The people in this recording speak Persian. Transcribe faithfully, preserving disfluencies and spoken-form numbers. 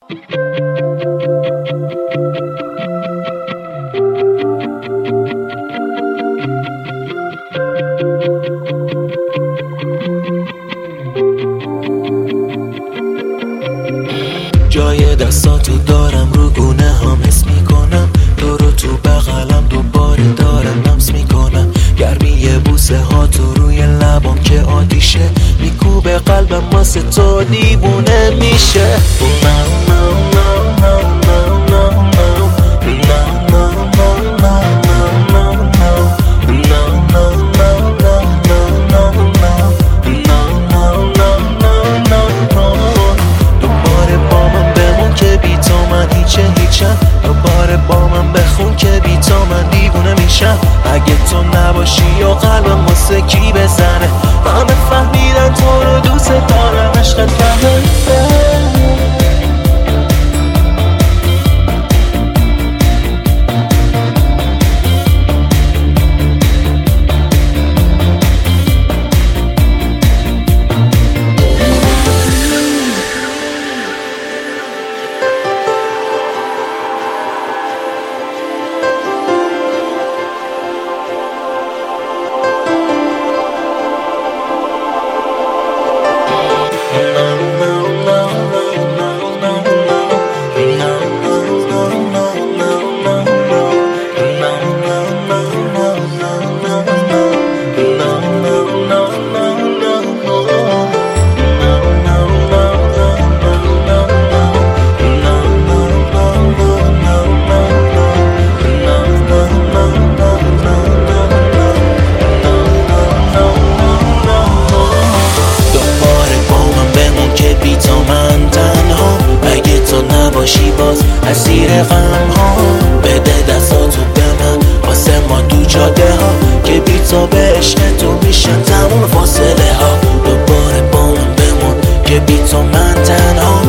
جای دستاتو دارم رو گونه هم حس میکنم، تو رو تو بغلم دوباره دارم لمس میکنم. گرمی بوسه ها تو روی لبام که آتیشه، میکوبه قلبم واسه تو دیوونه میشه. دوباره با من بخون که بی تو من دیوونه میشم. اگه تو نباشی و قلبم واسه کی بزنه، همه فهمیدن تو رو دوست دارم، عشقت کمه. باشی باز اسیر غم ها، بده دستاتو به من واسه ما تو جاده ها، که بی تو به عشق تو میشن تموم فاصله ها. دوباره با من بمون که بی تو من تنها.